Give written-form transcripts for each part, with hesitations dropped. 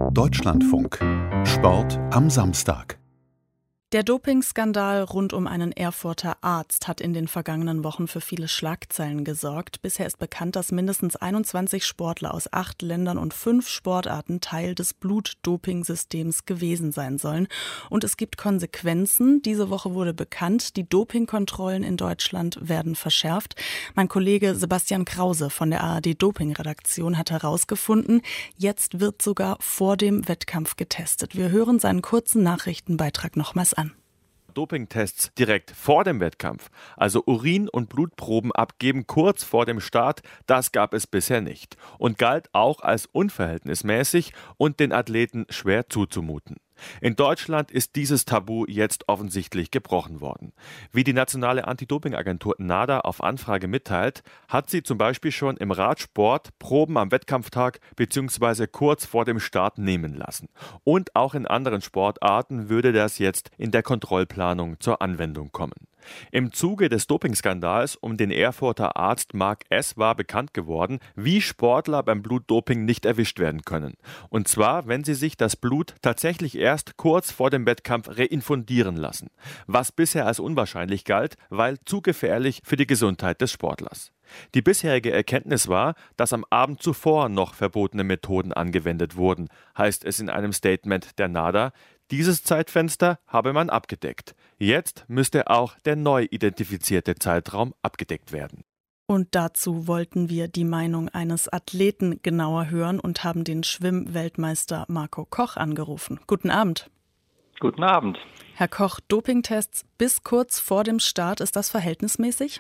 Deutschlandfunk. Sport am Samstag. Der Dopingskandal rund um einen Erfurter Arzt hat in den vergangenen Wochen für viele Schlagzeilen gesorgt. Bisher ist bekannt, dass mindestens 21 Sportler aus 8 Ländern und 5 Sportarten Teil des Blutdopingsystems gewesen sein sollen. Und es gibt Konsequenzen. Diese Woche wurde bekannt, die Dopingkontrollen in Deutschland werden verschärft. Mein Kollege Sebastian Krause von der ARD-Doping-Redaktion hat herausgefunden, jetzt wird sogar vor dem Wettkampf getestet. Wir hören seinen kurzen Nachrichtenbeitrag nochmals an. Dopingtests direkt vor dem Wettkampf, also Urin- und Blutproben abgeben kurz vor dem Start, das gab es bisher nicht und galt auch als unverhältnismäßig und den Athleten schwer zuzumuten. In Deutschland ist dieses Tabu jetzt offensichtlich gebrochen worden. Wie die nationale Anti-Doping-Agentur NADA auf Anfrage mitteilt, hat sie zum Beispiel schon im Radsport Proben am Wettkampftag bzw. kurz vor dem Start nehmen lassen. Und auch in anderen Sportarten würde das jetzt in der Kontrollplanung zur Anwendung kommen. Im Zuge des Dopingskandals um den Erfurter Arzt Mark S. war bekannt geworden, wie Sportler beim Blutdoping nicht erwischt werden können. Und zwar, wenn sie sich das Blut tatsächlich erst kurz vor dem Wettkampf reinfundieren lassen. Was bisher als unwahrscheinlich galt, weil zu gefährlich für die Gesundheit des Sportlers. Die bisherige Erkenntnis war, dass am Abend zuvor noch verbotene Methoden angewendet wurden, heißt es in einem Statement der NADA. Dieses Zeitfenster habe man abgedeckt. Jetzt müsste auch der neu identifizierte Zeitraum abgedeckt werden. Und dazu wollten wir die Meinung eines Athleten genauer hören und haben den Schwimm-Weltmeister Marco Koch angerufen. Guten Abend. Guten Abend. Herr Koch, Dopingtests bis kurz vor dem Start, ist das verhältnismäßig?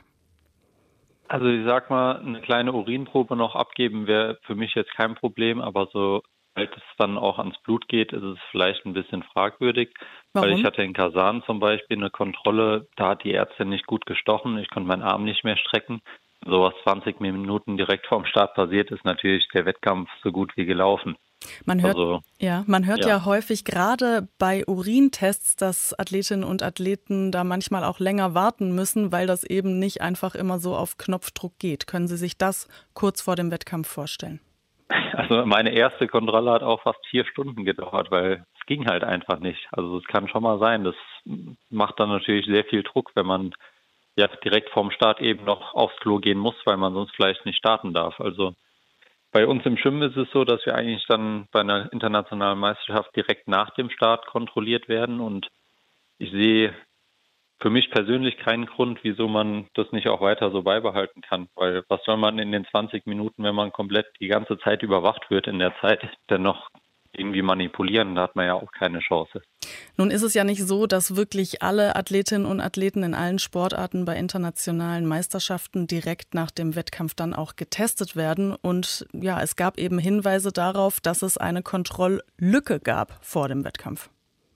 Also ich sag mal, eine kleine Urinprobe noch abgeben wäre für mich jetzt kein Problem, aber sobald es dann auch ans Blut geht, ist es vielleicht ein bisschen fragwürdig. Warum? Weil ich hatte in Kasan zum Beispiel eine Kontrolle, da hat die Ärztin nicht gut gestochen, ich konnte meinen Arm nicht mehr strecken. Sowas 20 Minuten direkt vorm Start passiert, ist natürlich der Wettkampf so gut wie gelaufen. Man hört ja häufig gerade bei Urintests, dass Athletinnen und Athleten da manchmal auch länger warten müssen, weil das eben nicht einfach immer so auf Knopfdruck geht. Können Sie sich das kurz vor dem Wettkampf vorstellen? Also meine erste Kontrolle hat auch fast 4 Stunden gedauert, weil es ging halt einfach nicht. Also es kann schon mal sein, das macht dann natürlich sehr viel Druck, wenn man ja direkt vorm Start eben noch aufs Klo gehen muss, weil man sonst vielleicht nicht starten darf. Also bei uns im Schwimmen ist es so, dass wir eigentlich dann bei einer internationalen Meisterschaft direkt nach dem Start kontrolliert werden und ich sehe für mich persönlich keinen Grund, wieso man das nicht auch weiter so beibehalten kann, weil was soll man in den 20 Minuten, wenn man komplett die ganze Zeit überwacht wird in der Zeit, denn noch irgendwie manipulieren, da hat man ja auch keine Chance. Nun ist es ja nicht so, dass wirklich alle Athletinnen und Athleten in allen Sportarten bei internationalen Meisterschaften direkt nach dem Wettkampf dann auch getestet werden. Und ja, es gab eben Hinweise darauf, dass es eine Kontrolllücke gab vor dem Wettkampf.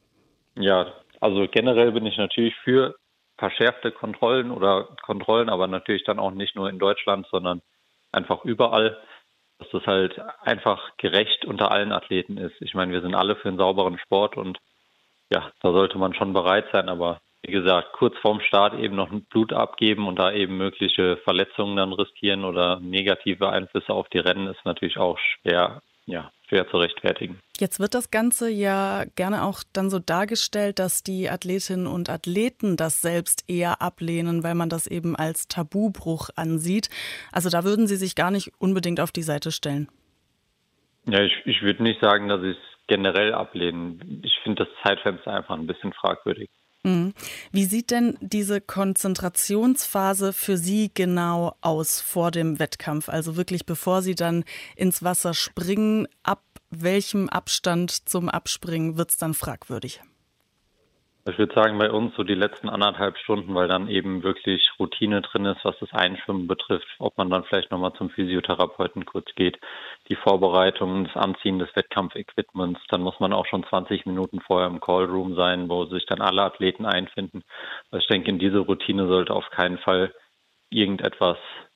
Ja, also generell bin ich natürlich für verschärfte Kontrollen, aber natürlich dann auch nicht nur in Deutschland, sondern einfach überall, dass das halt einfach gerecht unter allen Athleten ist. Ich meine, wir sind alle für einen sauberen Sport und ja, da sollte man schon bereit sein, aber wie gesagt, kurz vorm Start eben noch Blut abgeben und da eben mögliche Verletzungen dann riskieren oder negative Einflüsse auf die Rennen ist natürlich auch schwer zu rechtfertigen. Jetzt wird das Ganze ja gerne auch dann so dargestellt, dass die Athletinnen und Athleten das selbst eher ablehnen, weil man das eben als Tabubruch ansieht. Also da würden Sie sich gar nicht unbedingt auf die Seite stellen. Ja, ich würde nicht sagen, dass ich es generell ablehne. Ich finde das Zeitfenster einfach ein bisschen fragwürdig. Wie sieht denn diese Konzentrationsphase für Sie genau aus vor dem Wettkampf? Also wirklich, bevor Sie dann ins Wasser springen, ab welchem Abstand zum Abspringen wird es dann fragwürdig? Ich würde sagen, bei uns so die letzten 1,5 Stunden, weil dann eben wirklich Routine drin ist, was das Einschwimmen betrifft, ob man dann vielleicht nochmal zum Physiotherapeuten kurz geht, die Vorbereitung, das Anziehen des Wettkampfequipments, dann muss man auch schon 20 Minuten vorher im Callroom sein, wo sich dann alle Athleten einfinden. Also ich denke, in diese Routine sollte auf keinen Fall irgendetwas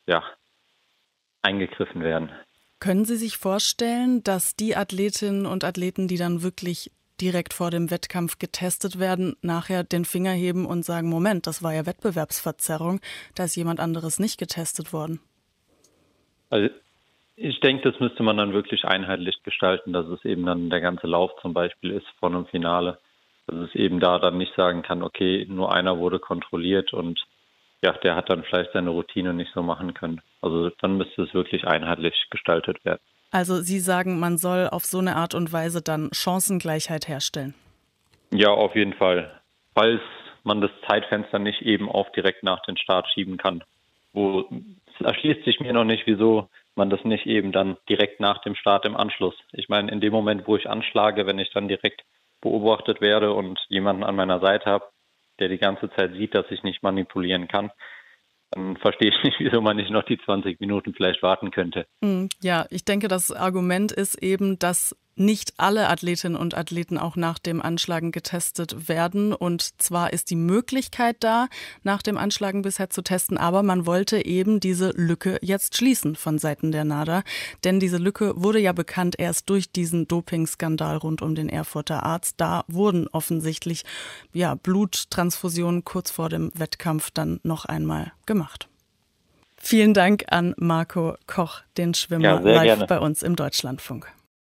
eingegriffen werden. Können Sie sich vorstellen, dass die Athletinnen und Athleten, die dann wirklich direkt vor dem Wettkampf getestet werden, nachher den Finger heben und sagen, Moment, das war ja Wettbewerbsverzerrung, da ist jemand anderes nicht getestet worden? Also Ich denke, das müsste man dann wirklich einheitlich gestalten, dass es eben dann der ganze Lauf zum Beispiel ist vor einem Finale. Dass es eben da dann nicht sagen kann, okay, nur einer wurde kontrolliert und ja, der hat dann vielleicht seine Routine nicht so machen können. Also dann müsste es wirklich einheitlich gestaltet werden. Also Sie sagen, man soll auf so eine Art und Weise dann Chancengleichheit herstellen. Ja, auf jeden Fall. Falls man das Zeitfenster nicht eben auf direkt nach dem Start schieben kann. Es erschließt sich mir noch nicht, wieso man das nicht eben dann direkt nach dem Start im Anschluss. Ich meine, in dem Moment, wo ich anschlage, wenn ich dann direkt beobachtet werde und jemanden an meiner Seite habe, der die ganze Zeit sieht, dass ich nicht manipulieren kann, dann verstehe ich nicht, wieso man nicht noch die 20 Minuten vielleicht warten könnte. Ja, ich denke, das Argument ist eben, dass nicht alle Athletinnen und Athleten auch nach dem Anschlagen getestet werden. Und zwar ist die Möglichkeit da, nach dem Anschlagen bisher zu testen, aber man wollte eben diese Lücke jetzt schließen von Seiten der NADA. Denn diese Lücke wurde ja bekannt erst durch diesen Dopingskandal rund um den Erfurter Arzt. Da wurden offensichtlich Bluttransfusionen kurz vor dem Wettkampf dann noch einmal gemacht. Vielen Dank an Marco Koch, den Schwimmer, live gerne bei uns im Deutschlandfunk.